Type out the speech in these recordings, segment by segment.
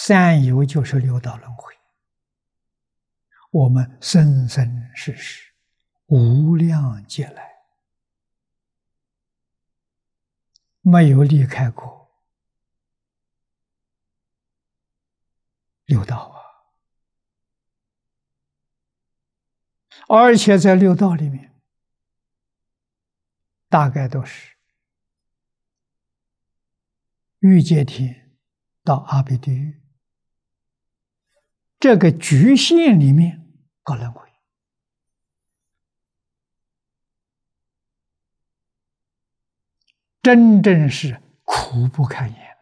三有就是六道轮回，我们生生世世无量劫来没有离开过六道啊，而且在六道里面大概都是欲界天到阿鼻地狱这个局限里面搞轮回，真正是苦不堪言呐！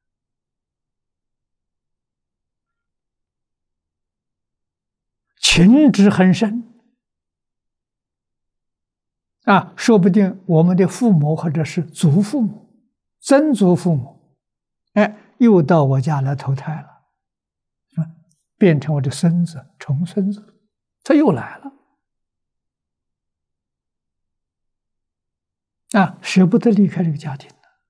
情执很深啊，说不定我们的父母或者是祖父母、曾祖父母，又到我家来投胎了，变成我的孙子、重孙子，他又来了啊，舍不得离开这个家庭。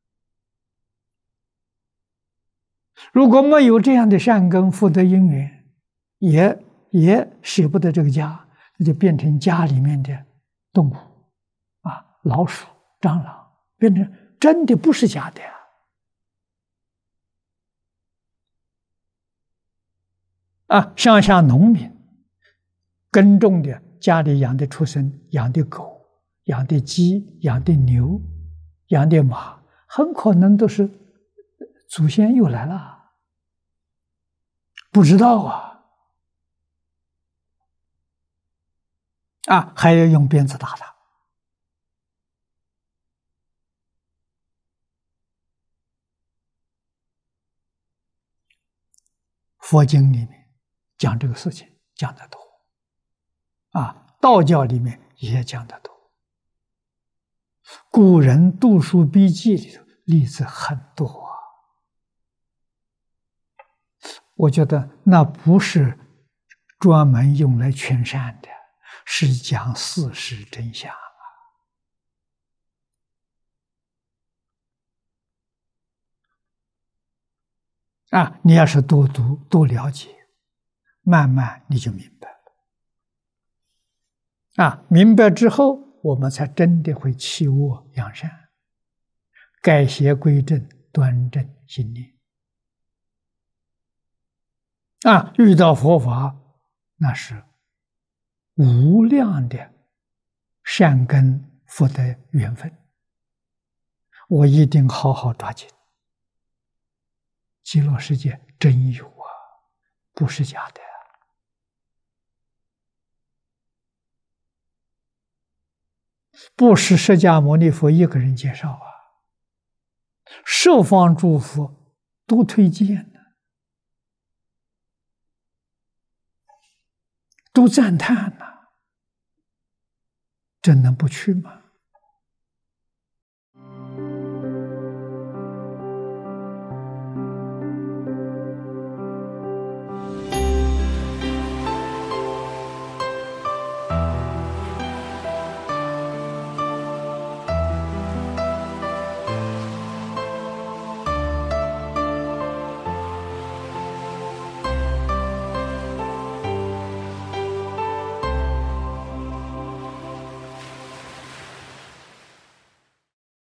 如果没有这样的善根福德因缘，也舍不得这个家，那就变成家里面的动物啊，老鼠、蟑螂，变成真的不是假的啊！像农民耕种的，家里养的畜生，养的狗、养的鸡、养的牛、养的马，很可能都是祖先又来了，不知道啊，还要用鞭子打他。佛经里面讲这个事情讲得多啊，道教里面也讲得多，古人读书笔记里头例子很多啊。我觉得那不是专门用来劝善的，是讲事实真相啊！你要是多读多了解，慢慢你就明白了啊！明白之后，我们才真的会弃恶扬善，改邪归正，端正心念啊！遇到佛法，那是无量的善根福德缘分，我一定好好抓紧。极乐世界真有啊，不是假的。不是释迦牟尼佛一个人介绍啊，十方诸佛都推荐的，都赞叹呐，这能不去吗？